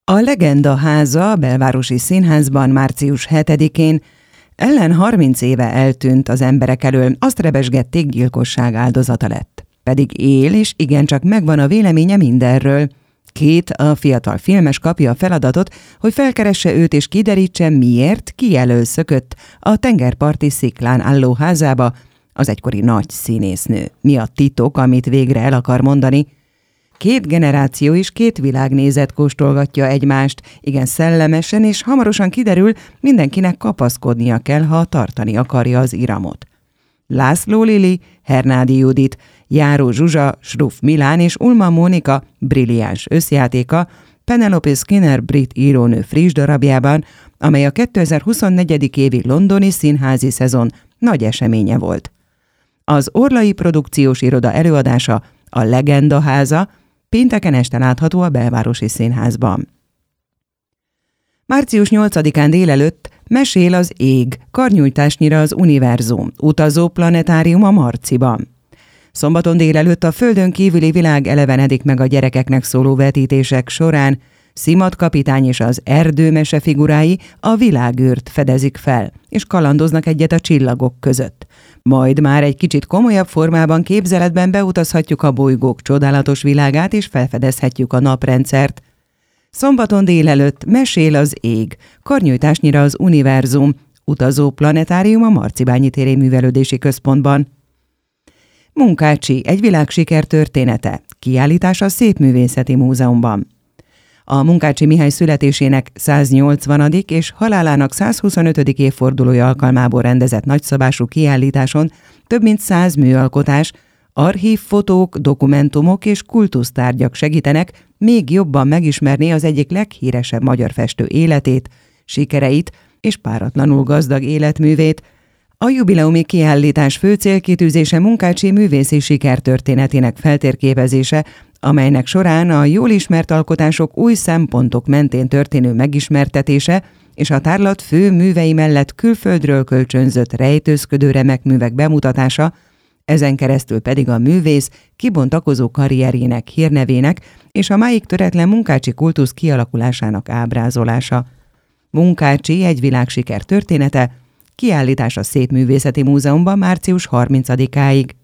A Legenda háza a Belvárosi Színházban március 7-én Ellen 30 éve eltűnt az emberek elől, azt rebesgették, gyilkosság áldozata lett. Pedig él, és igencsak megvan a véleménye mindenről. Kate, a fiatal filmes kapja a feladatot, hogy felkeresse őt és kiderítse, miért kijelölszökött a tengerparti sziklán álló házába az egykori nagy színésznő. Mi a titok, amit végre el akar mondani? Két generáció és két világnézet kóstolgatja egymást, igen szellemesen, és hamarosan kiderül, mindenkinek kapaszkodnia kell, ha tartani akarja az iramot. László Lili, Hernádi Judit, Járó Zsuzsa, Schruff Milán és Ulma Mónika brilliáns összjátéka Penelope Skinner brit írónő friss darabjában, amely a 2024. évi londoni színházi szezon nagy eseménye volt. Az Orlai Produkciós Iroda előadása, a Legenda háza, pénteken este látható a Belvárosi Színházban. Március 8-án délelőtt Mesél az ég, karnyújtásnyira az univerzum, utazó planetárium a Marciban. Szombaton délelőtt a földön kívüli világ elevenedik meg a gyerekeknek szóló vetítések során, Szimat kapitány és az erdőmese figurái a világűrt fedezik fel, és kalandoznak egyet a csillagok között. Majd már egy kicsit komolyabb formában képzeletben beutazhatjuk a bolygók csodálatos világát, és felfedezhetjük a naprendszert. Szombaton délelőtt Mesél az ég, karnyújtásnyira az univerzum, utazó planetárium a Marcibányi téri művelődési központban. Munkácsi, egy világsiker története, kiállítás a Szépművészeti Múzeumban. A Munkácsi Mihály születésének 180. és halálának 125. évfordulója alkalmából rendezett nagyszabású kiállításon több mint 100 műalkotás, archívfotók, dokumentumok és kultusztárgyak segítenek még jobban megismerni az egyik leghíresebb magyar festő életét, sikereit és páratlanul gazdag életművét. A jubileumi kiállítás fő célkitűzése Munkácsi művészi sikertörténetének feltérképezése, amelynek során a jól ismert alkotások új szempontok mentén történő megismertetése és a tárlat fő művei mellett külföldről kölcsönzött rejtőzködő remek művek bemutatása, ezen keresztül pedig a művész kibontakozó karrierjének, hírnevének és a máig töretlen munkácsi kultusz kialakulásának ábrázolása. Munkácsi, egy világsiker története, kiállítás a Szépművészeti Múzeumban március 30-áig.